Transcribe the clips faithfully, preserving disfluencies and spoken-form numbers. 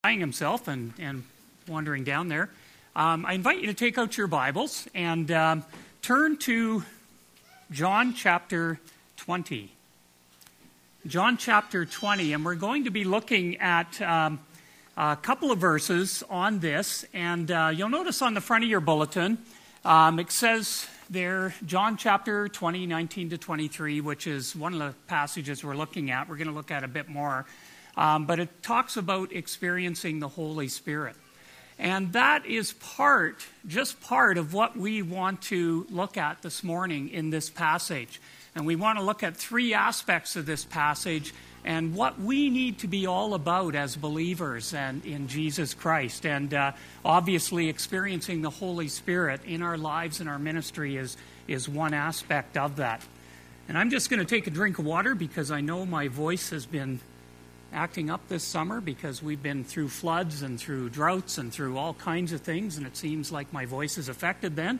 himself and, and wandering down there. Um, I invite you to take out your Bibles and um, turn to John chapter twenty. John chapter twenty, and we're going to be looking at um, a couple of verses on this. And uh, you'll notice on the front of your bulletin, um, it says there, John chapter twenty, nineteen to twenty-three, which is one of the passages we're looking at. We're going to look at a bit more. Um, but it talks about experiencing the Holy Spirit. And that is part, just part of what we want to look at this morning in this passage. And we want to look at three aspects of this passage and what we need to be all about as believers and in Jesus Christ. And uh, obviously experiencing the Holy Spirit in our lives and our ministry is, is one aspect of that. And I'm just going to take a drink of water because I know my voice has been acting up this summer because we've been through floods and through droughts and through all kinds of things, and it seems like my voice is affected then.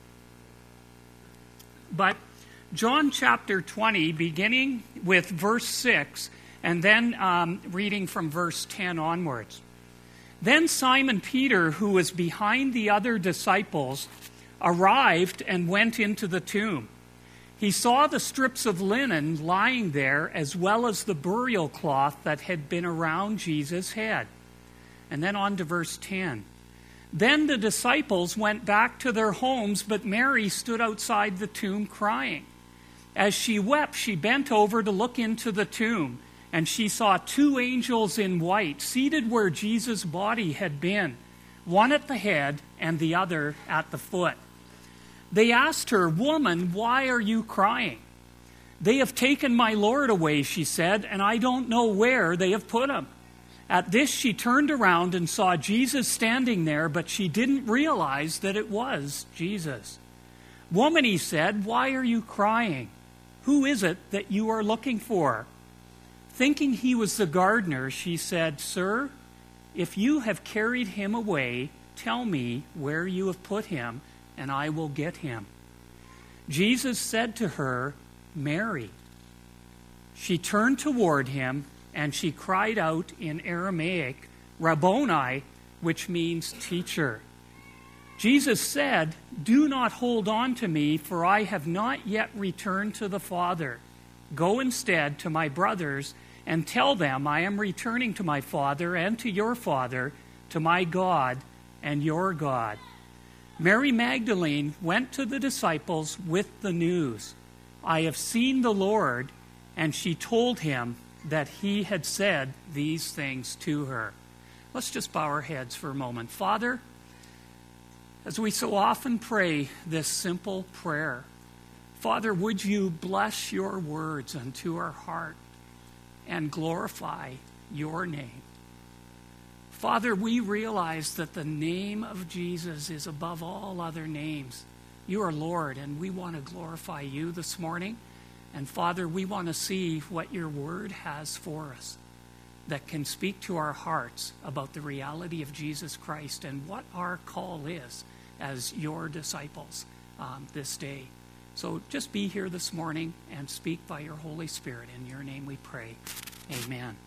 But John chapter twenty, beginning with verse six, and then um, reading from verse ten onwards. Then Simon Peter, who was behind the other disciples, arrived and went into the tomb. He saw the strips of linen lying there, as well as the burial cloth that had been around Jesus' head. And then on to verse ten. Then the disciples went back to their homes, but Mary stood outside the tomb crying. As she wept, she bent over to look into the tomb, and she saw two angels in white seated where Jesus' body had been, one at the head and the other at the foot. They asked her, "Woman, why are you crying?" "They have taken my Lord away," she said, "and I don't know where they have put him." At this she turned around and saw Jesus standing there, but she didn't realize that it was Jesus. "Woman," he said, "why are you crying? Who is it that you are looking for?" Thinking he was the gardener, she said, "Sir, if you have carried him away, tell me where you have put him, and I will get him." Jesus said to her, "Mary." She turned toward him, and she cried out in Aramaic, "Rabboni," which means teacher. Jesus said, "Do not hold on to me, for I have not yet returned to the Father. Go instead to my brothers and tell them I am returning to my Father and to your Father, to my God and your God." Mary Magdalene went to the disciples with the news, "I have seen the Lord," and she told him that he had said these things to her. Let's just bow our heads for a moment. Father, as we so often pray this simple prayer, Father, would you bless your words unto our heart and glorify your name? Father, we realize that the name of Jesus is above all other names. You are Lord, and we want to glorify you this morning. And Father, we want to see what your word has for us that can speak to our hearts about the reality of Jesus Christ and what our call is as your disciples um, this day. So just be here this morning and speak by your Holy Spirit. In your name we pray. Amen.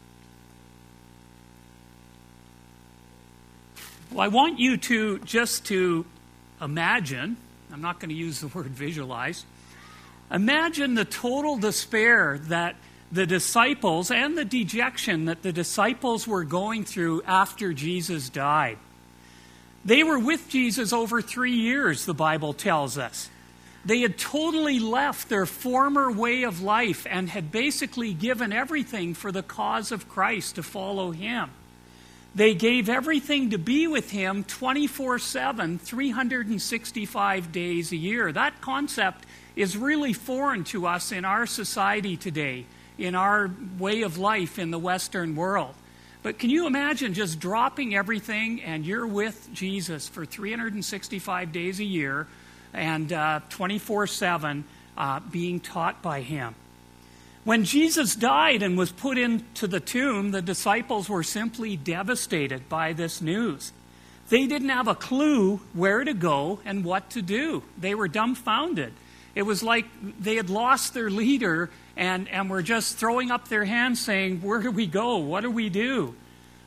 Well, I want you to just to imagine, I'm not going to use the word visualize, imagine the total despair that the disciples and the dejection that the disciples were going through after Jesus died. They were with Jesus over three years, the Bible tells us. They had totally left their former way of life and had basically given everything for the cause of Christ to follow him. They gave everything to be with him twenty-four seven, three hundred sixty-five days a year. That concept is really foreign to us in our society today, in our way of life in the Western world. But can you imagine just dropping everything and you're with Jesus for three hundred sixty-five days a year and uh, twenty-four seven uh, being taught by him? When Jesus died and was put into the tomb, the disciples were simply devastated by this news. They didn't have a clue where to go and what to do. They were dumbfounded. It was like they had lost their leader and, and were just throwing up their hands saying, "Where do we go? What do we do?"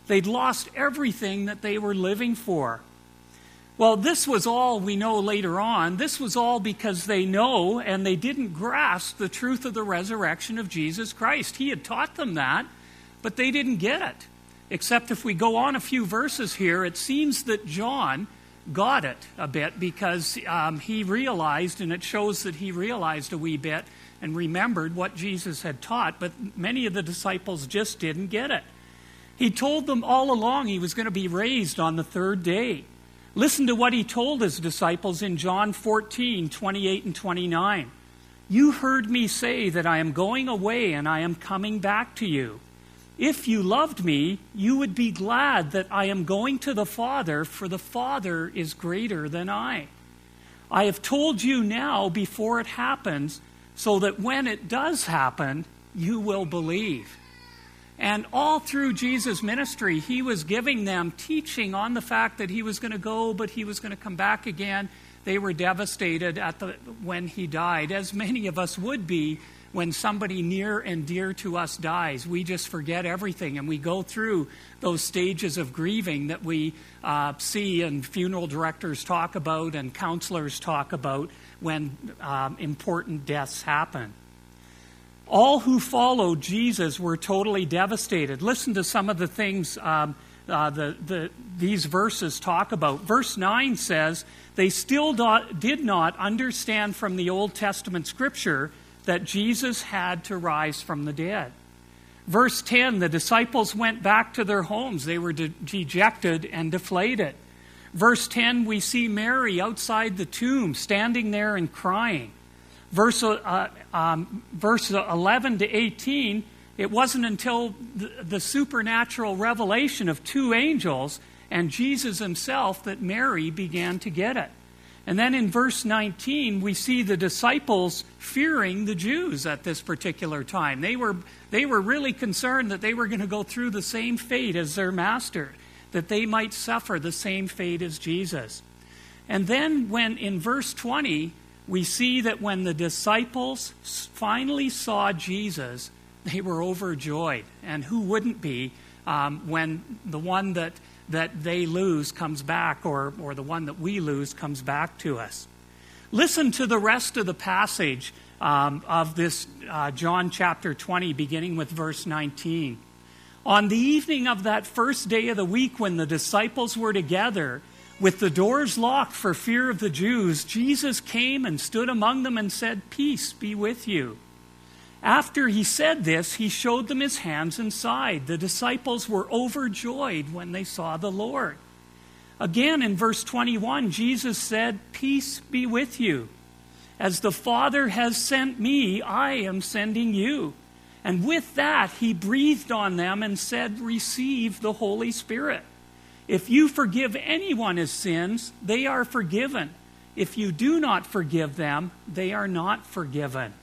They'd lost everything that they were living for. Well, this was all we know later on. This was all because they know and they didn't grasp the truth of the resurrection of Jesus Christ. He had taught them that, but they didn't get it. Except if we go on a few verses here, it seems that John got it a bit because um, he realized, and it shows that he realized a wee bit and remembered what Jesus had taught, but many of the disciples just didn't get it. He told them all along he was going to be raised on the third day. Listen to what he told his disciples in John fourteen, twenty-eight and twenty-nine. You heard me say that I am going away and I am coming back to you. If you loved me, you would be glad that I am going to the Father, for the Father is greater than I. I have told you now before it happens, so that when it does happen, you will believe. And all through Jesus' ministry, he was giving them teaching on the fact that he was going to go, but he was going to come back again. They were devastated at the when he died, as many of us would be when somebody near and dear to us dies. We just forget everything, and we go through those stages of grieving that we uh, see and funeral directors talk about and counselors talk about when um, important deaths happen. All who followed Jesus were totally devastated. Listen to some of the things um, uh, the, the, these verses talk about. Verse nine says, they still do, did not understand from the Old Testament scripture that Jesus had to rise from the dead. Verse ten, the disciples went back to their homes. They were de- dejected and deflated. Verse ten, we see Mary outside the tomb standing there and crying. Verse, uh, um, verse eleven to eighteen, it wasn't until the, the supernatural revelation of two angels and Jesus himself that Mary began to get it. And then in verse nineteen, we see the disciples fearing the Jews at this particular time. They were, they were really concerned that they were going to go through the same fate as their master, that they might suffer the same fate as Jesus. And then when in verse twenty, we see that when the disciples finally saw Jesus, they were overjoyed. And who wouldn't be um, when the one that, that they lose comes back, or, or the one that we lose comes back to us? Listen to the rest of the passage um, of this uh, John chapter twenty, beginning with verse nineteen. On the evening of that first day of the week when the disciples were together, with the doors locked for fear of the Jews, Jesus came and stood among them and said, "Peace be with you." After he said this, he showed them his hands and side. The disciples were overjoyed when they saw the Lord. Again, in verse twenty-one, Jesus said, "Peace be with you. As the Father has sent me, I am sending you." And with that, he breathed on them and said, "Receive the Holy Spirit. If you forgive anyone his sins, they are forgiven. If you do not forgive them, they are not forgiven."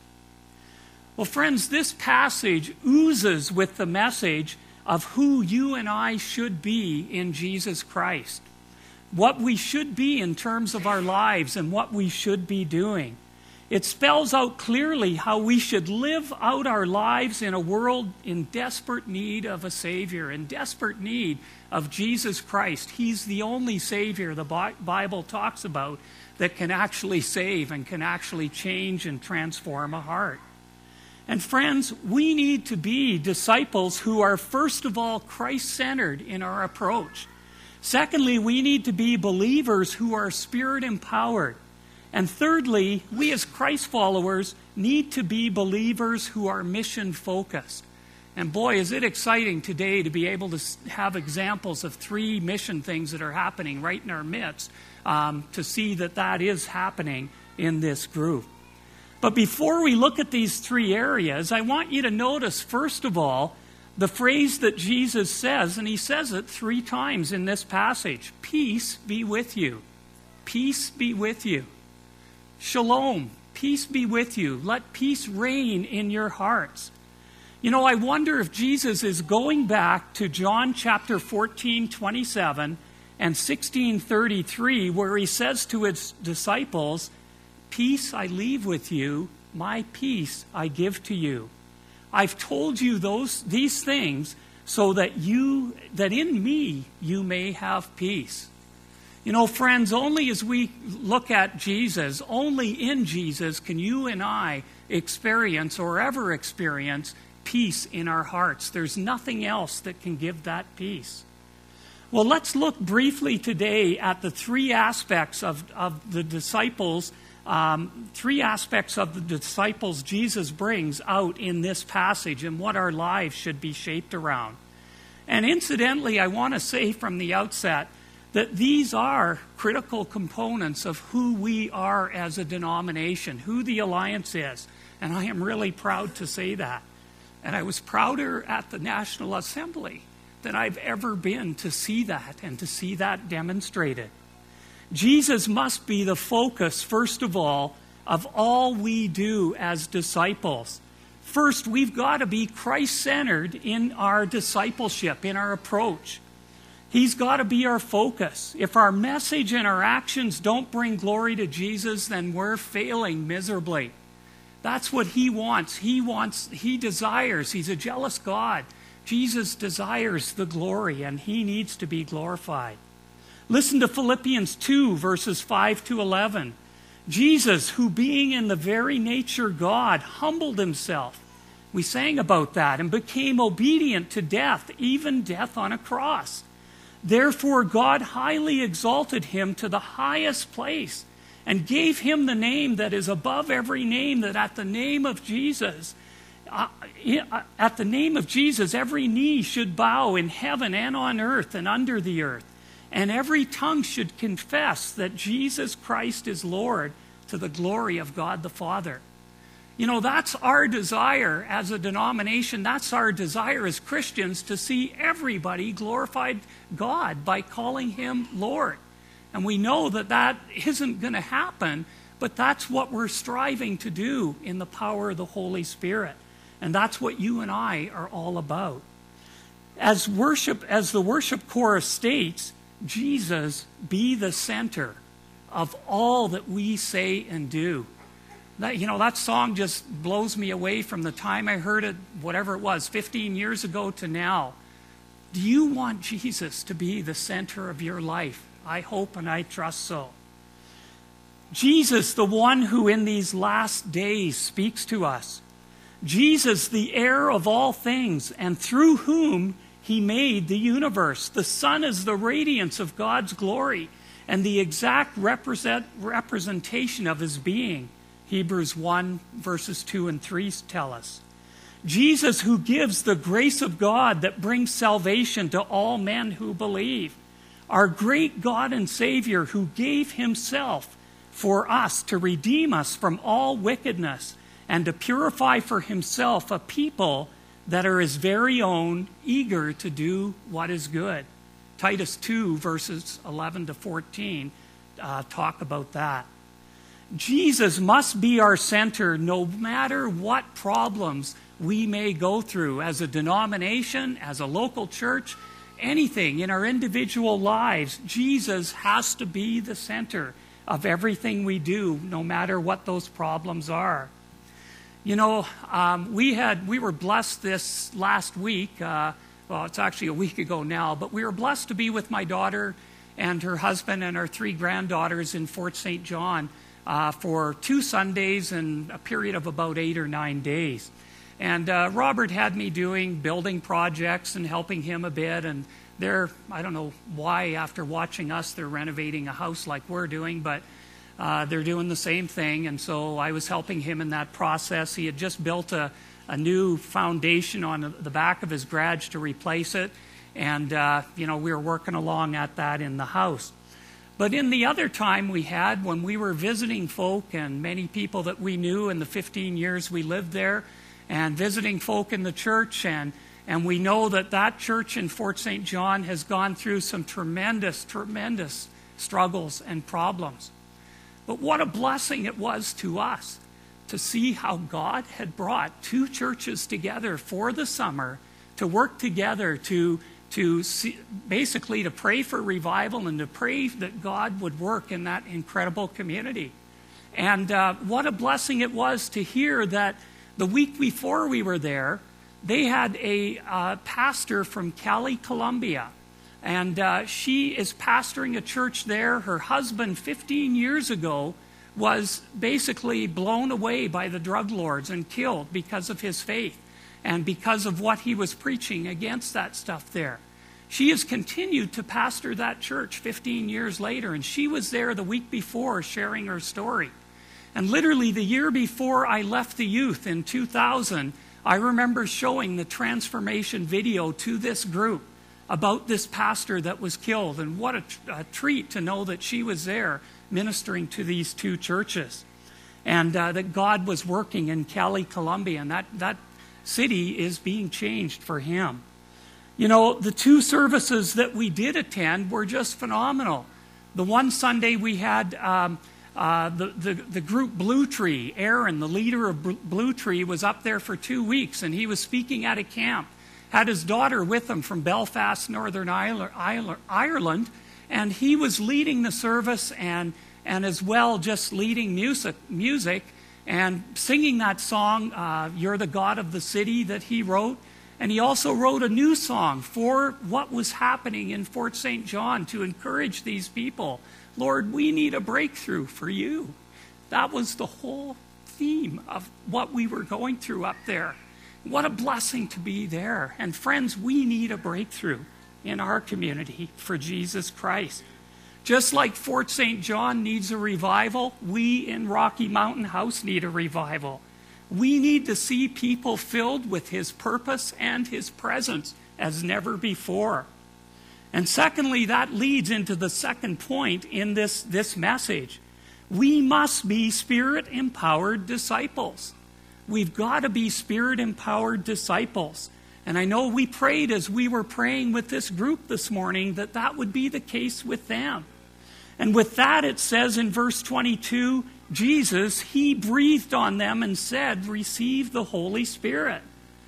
Well, friends, this passage oozes with the message of who you and I should be in Jesus Christ. What we should be in terms of our lives and what we should be doing. It spells out clearly how we should live out our lives in a world in desperate need of a Savior, in desperate need of Jesus Christ. He's the only Savior the Bible talks about that can actually save and can actually change and transform a heart. And friends, we need to be disciples who are first of all Christ-centered in our approach. Secondly, we need to be believers who are Spirit-empowered. And thirdly, we as Christ followers need to be believers who are mission-focused. And boy, is it exciting today to be able to have examples of three mission things that are happening right in our midst, um, to see that that is happening in this group. But before we look at these three areas, I want you to notice, first of all, the phrase that Jesus says, and he says it three times in this passage: "Peace be with you. Peace be with you." Shalom, peace be with you. Let peace reign in your hearts. You know, I wonder if Jesus is going back to John chapter fourteen, twenty-seven and sixteen thirty-three, where he says to his disciples, "Peace I leave with you, my peace I give to you. I've told you those these things so that you, that in me you may have peace. You know, friends, only as we look at Jesus, only in Jesus can you and I experience or ever experience peace in our hearts. There's nothing else that can give that peace. Well, let's look briefly today at the three aspects of, of the disciples, um, three aspects of the disciples Jesus brings out in this passage and what our lives should be shaped around. And incidentally, I want to say from the outset that these are critical components of who we are as a denomination, who the Alliance is. And I am really proud to say that. And I was prouder at the National Assembly than I've ever been to see that and to see that demonstrated. Jesus must be the focus, first of all, of all we do as disciples. First, we've got to be Christ-centered in our discipleship, in our approach. He's got to be our focus. If our message and our actions don't bring glory to Jesus, then we're failing miserably. That's what he wants. He wants, he desires, he's a jealous God. Jesus desires the glory, and he needs to be glorified. Listen to Philippians two, verses five to eleven. Jesus, who being in the very nature God, humbled himself. We sang about that, and became obedient to death, even death on a cross. Therefore God highly exalted him to the highest place and gave him the name that is above every name, that at the name of Jesus, uh, at the name of Jesus, every knee should bow in heaven and on earth and under the earth, and every tongue should confess that Jesus Christ is Lord, to the glory of God the Father. You know, that's our desire as a denomination. That's our desire as Christians, to see everybody glorify God by calling him Lord. And we know that that isn't going to happen, but that's what we're striving to do in the power of the Holy Spirit. And that's what you and I are all about. As worship, as the worship chorus states, Jesus be the center of all that we say and do. That, you know, that song just blows me away from the time I heard it, whatever it was, fifteen years ago to now. Do you want Jesus to be the center of your life? I hope and I trust so. Jesus, the one who in these last days speaks to us. Jesus, the heir of all things, and through whom he made the universe. The Son is the radiance of God's glory and the exact represent, representation of his being. Hebrews one, verses two and three tell us. Jesus, who gives the grace of God that brings salvation to all men who believe. Our great God and Savior, who gave himself for us to redeem us from all wickedness and to purify for himself a people that are his very own, eager to do what is good. Titus two, verses eleven to fourteen, uh, talk about that. Jesus must be our center no matter what problems we may go through as a denomination, as a local church, anything in our individual lives. Jesus has to be the center of everything we do, no matter what those problems are. You know, um, we had we were blessed this last week. Uh, well, it's actually a week ago now, but we were blessed to be with my daughter and her husband and our three granddaughters in Fort Saint John uh, for two Sundays and a period of about eight or nine days. And uh, Robert had me doing building projects and helping him a bit. And they're, I don't know why, after watching us, they're renovating a house like we're doing, but uh, they're doing the same thing. And so I was helping him in that process. He had just built a, a new foundation on the back of his garage to replace it. And, uh, you know, we were working along at that in the house. But in the other time we had, when we were visiting folk and many people that we knew in the fifteen years we lived there, and visiting folk in the church, and, and we know that that church in Fort Saint John has gone through some tremendous, tremendous struggles and problems. But what a blessing it was to us to see how God had brought two churches together for the summer to work together to, to see, basically to pray for revival and to pray that God would work in that incredible community. And uh, what a blessing it was to hear that the week before we were there, they had a uh, pastor from Cali, Colombia. And uh, she is pastoring a church there. Her husband, fifteen years ago, was basically blown away by the drug lords and killed because of his faith and because of what he was preaching against that stuff there. She has continued to pastor that church fifteen years later, and she was there the week before sharing her story. And literally the year before I left the youth in two thousand, I remember showing the transformation video to this group about this pastor that was killed, and what a, a treat to know that she was there ministering to these two churches, and uh, that God was working in Cali, Colombia, and that, that city is being changed for him. You know, the two services that we did attend were just phenomenal. The one Sunday we had um, uh, the, the, the group Blue Tree. Aaron, the leader of Blue Tree, was up there for two weeks, and he was speaking at a camp. Had his daughter with him from Belfast, Northern Ireland, and he was leading the service and, and as well just leading music, music and singing that song, uh, You're the God of the City, that he wrote. And he also wrote a new song for what was happening in Fort Saint John to encourage these people. Lord, we need a breakthrough for you. That was the whole theme of what we were going through up there. What a blessing to be there. And friends, we need a breakthrough in our community for Jesus Christ. Just like Fort Saint John needs a revival, we in Rocky Mountain House need a revival. We need to see people filled with his purpose and his presence as never before. And secondly, that leads into the second point in this, this message. We must be Spirit-empowered disciples. We've got to be Spirit-empowered disciples. And I know we prayed as we were praying with this group this morning that that would be the case with them. And with that, it says in verse twenty-two, Jesus, he breathed on them and said, receive the Holy Spirit.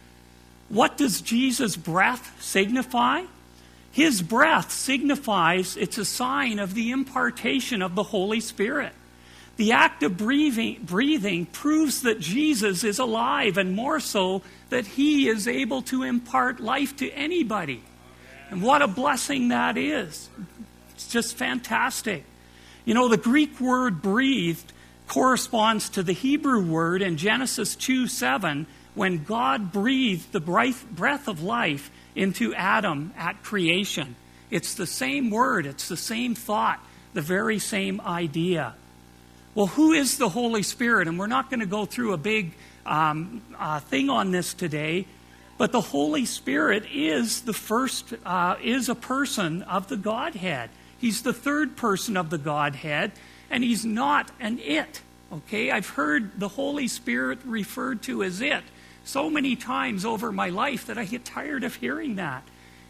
What does Jesus' breath signify? His breath signifies, it's a sign of the impartation of the Holy Spirit. The act of breathing, breathing proves that Jesus is alive, and more so that he is able to impart life to anybody. And what a blessing that is. It's just fantastic. You know, the Greek word breathed corresponds to the Hebrew word in Genesis two seven, when God breathed the breath of life into Adam at creation. It's the same word, it's the same thought, the very same idea. Well, who is the Holy Spirit? And we're not going to go through a big um, uh, thing on this today, but the Holy Spirit is the first, uh, is a person of the Godhead. He's the third person of the Godhead, and he's not an it. Okay, I've heard the Holy Spirit referred to as it so many times over my life that I get tired of hearing that.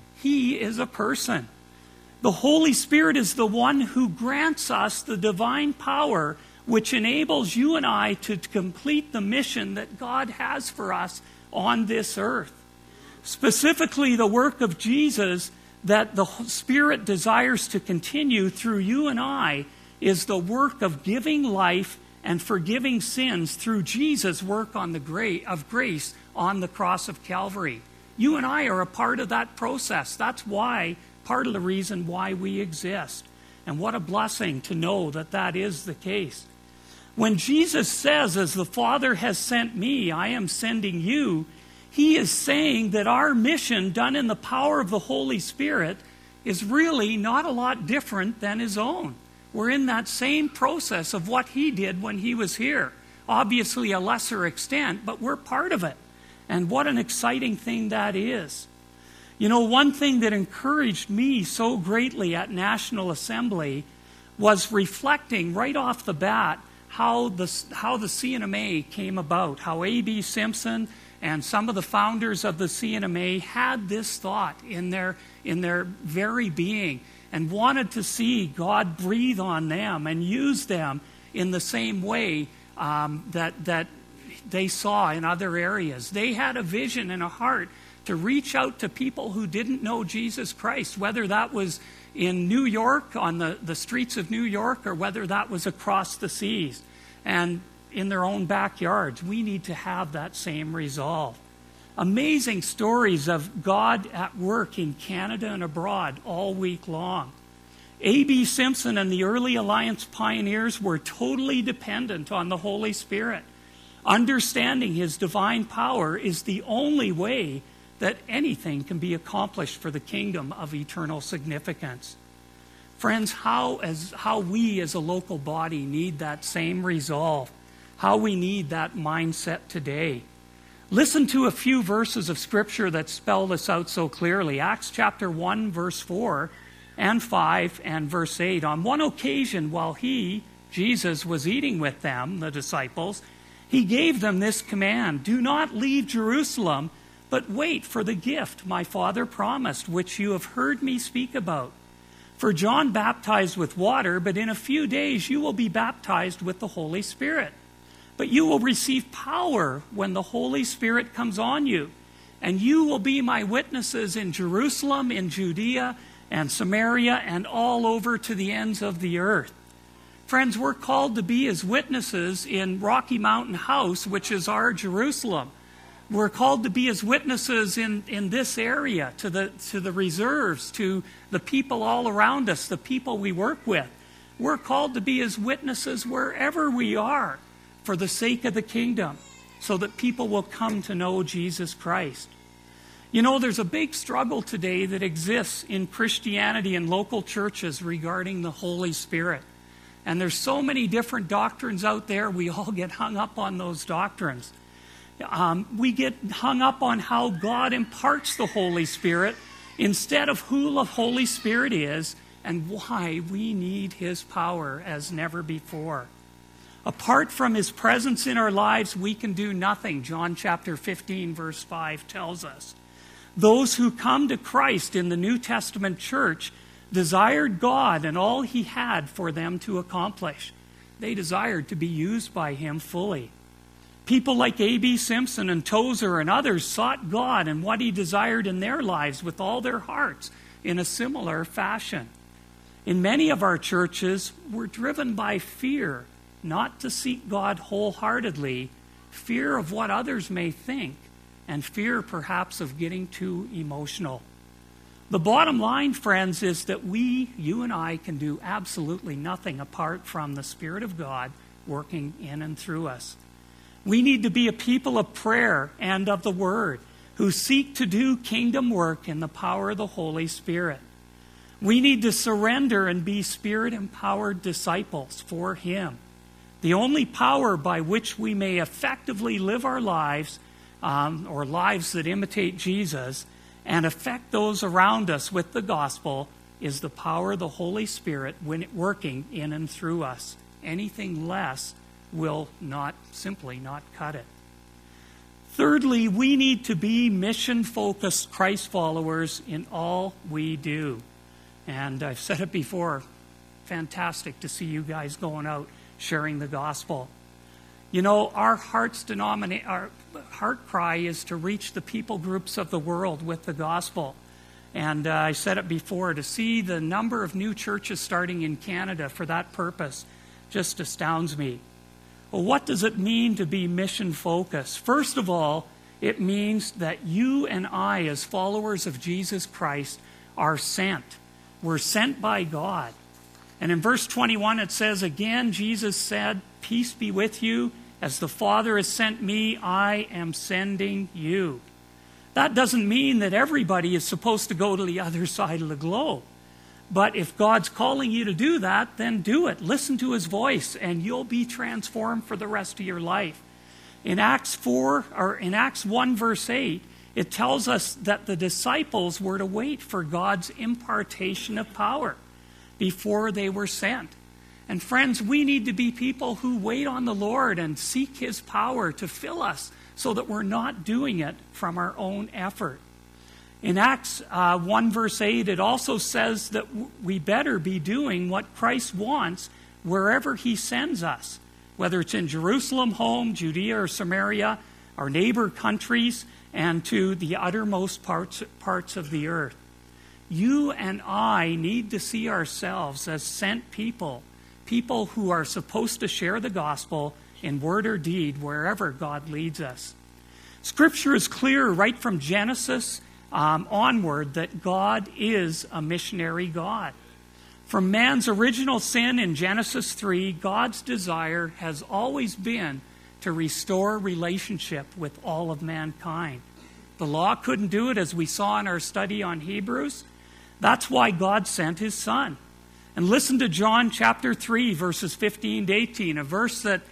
He is a person. The Holy Spirit is the one who grants us the divine power which enables you and I to complete the mission that God has for us on this earth. Specifically, the work of Jesus that the Spirit desires to continue through you and I is the work of giving life and forgiving sins through Jesus' work on the gra- of grace on the cross of Calvary. You and I are a part of that process. That's why, part of the reason why we exist. And what a blessing to know that that is the case. When Jesus says, as the Father has sent me, I am sending you, he is saying that our mission done in the power of the Holy Spirit is really not a lot different than his own. We're in that same process of what he did when he was here. Obviously a lesser extent, but we're part of it. And what an exciting thing that is. You know, one thing that encouraged me so greatly at National Assembly was reflecting right off the bat how the, how the C N M A came about, how A B Simpson and some of the founders of the C N M A had this thought in their, in their very being and wanted to see God breathe on them and use them in the same way um, that, that they saw in other areas. They had a vision and a heart to reach out to people who didn't know Jesus Christ, whether that was in New York, on the, the streets of New York, or whether that was across the seas and in their own backyards. We need to have that same resolve. Amazing stories of God at work in Canada and abroad all week long. A B Simpson and the early Alliance pioneers were totally dependent on the Holy Spirit. Understanding his divine power is the only way that anything can be accomplished for the kingdom of eternal significance. Friends, how, as, how we as a local body need that same resolve, how we need that mindset today. Listen to a few verses of Scripture that spell this out so clearly. Acts chapter one, verse four and five and verse eight. On one occasion, while he, Jesus, was eating with them, the disciples, he gave them this command: do not leave Jerusalem, but wait for the gift my Father promised, which you have heard me speak about. For John baptized with water, but in a few days you will be baptized with the Holy Spirit. But you will receive power when the Holy Spirit comes on you, and you will be my witnesses in Jerusalem, in Judea, and Samaria, and all over to the ends of the earth. Friends, we're called to be his witnesses in Rocky Mountain House, which is our Jerusalem. We're called to be his witnesses in, in this area, to the, to the reserves, to the people all around us, the people we work with. We're called to be his witnesses wherever we are for the sake of the kingdom, so that people will come to know Jesus Christ. You know, there's a big struggle today that exists in Christianity and local churches regarding the Holy Spirit. And there's so many different doctrines out there, we all get hung up on those doctrines. Um, we get hung up on how God imparts the Holy Spirit instead of who the Holy Spirit is and why we need his power as never before. Apart from his presence in our lives, we can do nothing. John chapter fifteen, verse five tells us. Those who come to Christ in the New Testament church desired God and all he had for them to accomplish. They desired to be used by him fully. People like A B Simpson and Tozer and others sought God and what he desired in their lives with all their hearts in a similar fashion. In many of our churches, we're driven by fear, not to seek God wholeheartedly, fear of what others may think, and fear perhaps of getting too emotional. The bottom line, friends, is that we, you and I, can do absolutely nothing apart from the Spirit of God working in and through us. We need to be a people of prayer and of the Word, who seek to do kingdom work in the power of the Holy Spirit. We need to surrender and be Spirit-empowered disciples for him. The only power by which we may effectively live our lives, um, or lives that imitate Jesus, and affect those around us with the gospel, is the power of the Holy Spirit when it working in and through us. Anything less will not, simply not cut it. Thirdly, we need to be mission-focused Christ followers in all we do. And I've said it before, fantastic to see you guys going out sharing the gospel. You know, our heart's denomina- our heart cry is to reach the people groups of the world with the gospel. And uh, I said it before, to see the number of new churches starting in Canada for that purpose just astounds me. Well, what does it mean to be mission-focused? First of all, it means that you and I, as followers of Jesus Christ, are sent. We're sent by God. And in verse twenty-one it says, again, Jesus said, peace be with you. As the Father has sent me, I am sending you. That doesn't mean that everybody is supposed to go to the other side of the globe. But if God's calling you to do that, then do it. Listen to his voice, and you'll be transformed for the rest of your life. In Acts four, or in Acts one, verse eight, it tells us that the disciples were to wait for God's impartation of power before they were sent. And friends, we need to be people who wait on the Lord and seek his power to fill us so that we're not doing it from our own effort. In Acts uh, one, verse eight, it also says that w- we better be doing what Christ wants wherever he sends us, whether it's in Jerusalem, home, Judea, or Samaria, our neighbor countries, and to the uttermost parts, parts of the earth. You and I need to see ourselves as sent people, people who are supposed to share the gospel in word or deed wherever God leads us. Scripture is clear right from Genesis um, onward that God is a missionary God. From man's original sin in Genesis three, God's desire has always been to restore relationship with all of mankind. The law couldn't do it, as we saw in our study on Hebrews. That's why God sent his Son. And listen to John chapter three, verses fifteen to eighteen, a verse that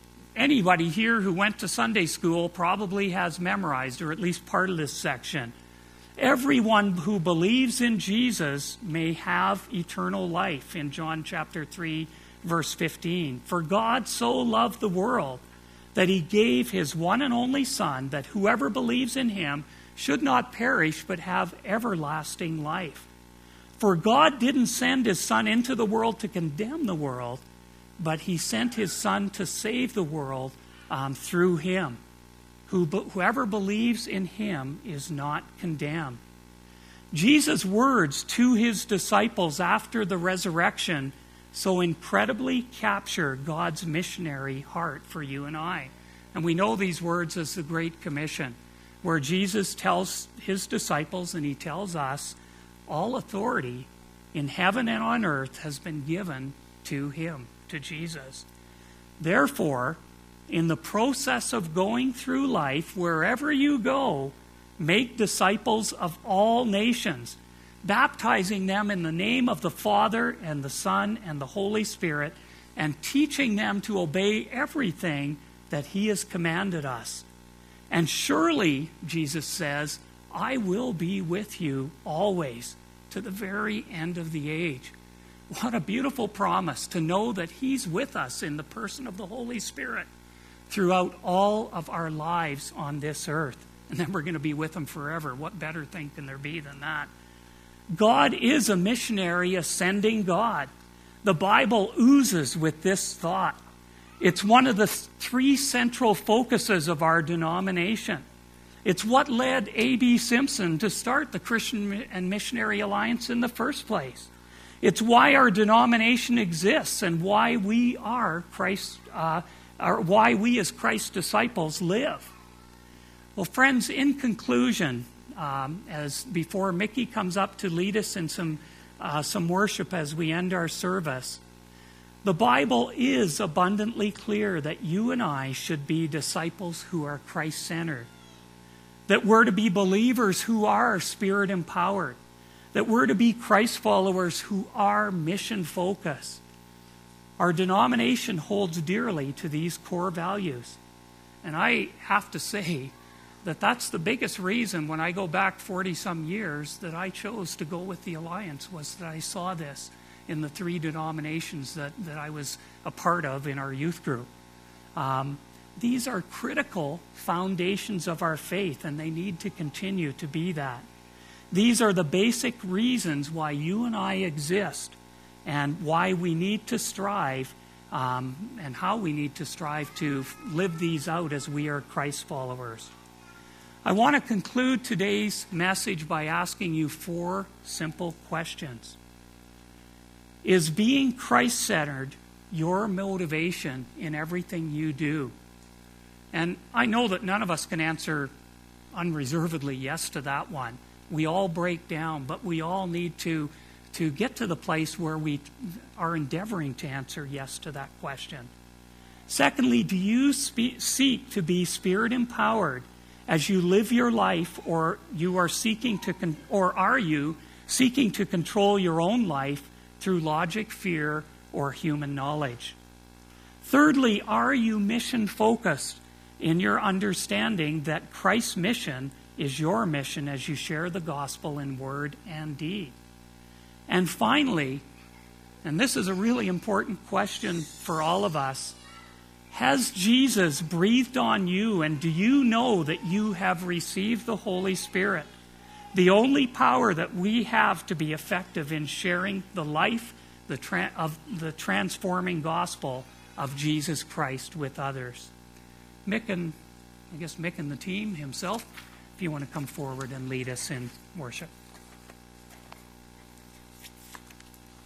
anybody here who went to Sunday school probably has memorized, or at least part of this section. Everyone who believes in Jesus may have eternal life, in John chapter three, verse fifteen. For God so loved the world that he gave his one and only Son, that whoever believes in him should not perish but have everlasting life. For God didn't send his Son into the world to condemn the world, but he sent his Son to save the world um, through him. Who, whoever believes in him is not condemned. Jesus' words to his disciples after the resurrection so incredibly capture God's missionary heart for you and I. And we know these words as the Great Commission, where Jesus tells his disciples, and he tells us, all authority in heaven and on earth has been given to him, to Jesus. Therefore, in the process of going through life, wherever you go, make disciples of all nations, baptizing them in the name of the Father and the Son and the Holy Spirit, and teaching them to obey everything that he has commanded us. And surely, Jesus says, I will be with you always to the very end of the age. What a beautiful promise to know that he's with us in the person of the Holy Spirit throughout all of our lives on this earth. And then we're going to be with him forever. What better thing can there be than that? God is a missionary ascending God. The Bible oozes with this thought. It's one of the three central focuses of our denomination. It's what led A B Simpson to start the Christian and Missionary Alliance in the first place. It's why our denomination exists and why we are Christ, uh, or why we as Christ's disciples live. Well, friends, in conclusion, um, as before Mickey comes up to lead us in some uh, some worship as we end our service, the Bible is abundantly clear that you and I should be disciples who are Christ-centered, that we're to be believers who are Spirit-empowered, that we're to be Christ followers who are mission-focused. Our denomination holds dearly to these core values. And I have to say that that's the biggest reason when I go back forty-some years that I chose to go with the Alliance, was that I saw this in the three denominations that, that I was a part of in our youth group. Um, these are critical foundations of our faith, and they need to continue to be that. These are the basic reasons why you and I exist, and why we need to strive, um, and how we need to strive to live these out as we are Christ followers. I want to conclude today's message by asking you four simple questions. Is being Christ-centered your motivation in everything you do? And I know that none of us can answer unreservedly yes to that one. We all break down, but we all need to, to get to the place where we are endeavoring to answer yes to that question. Secondly, do you spe- seek to be Spirit-empowered as you live your life, or you are seeking to, con- or are you seeking to control your own life through logic, fear, or human knowledge? Thirdly, are you mission-focused in your understanding that Christ's mission is your mission as you share the gospel in word and deed? And finally, and this is a really important question for all of us, has Jesus breathed on you, and do you know that you have received the Holy Spirit, the only power that we have to be effective in sharing the life the tra- of the transforming gospel of Jesus Christ with others? Mick and, I guess Mick and the team himself, if you want to come forward and lead us in worship.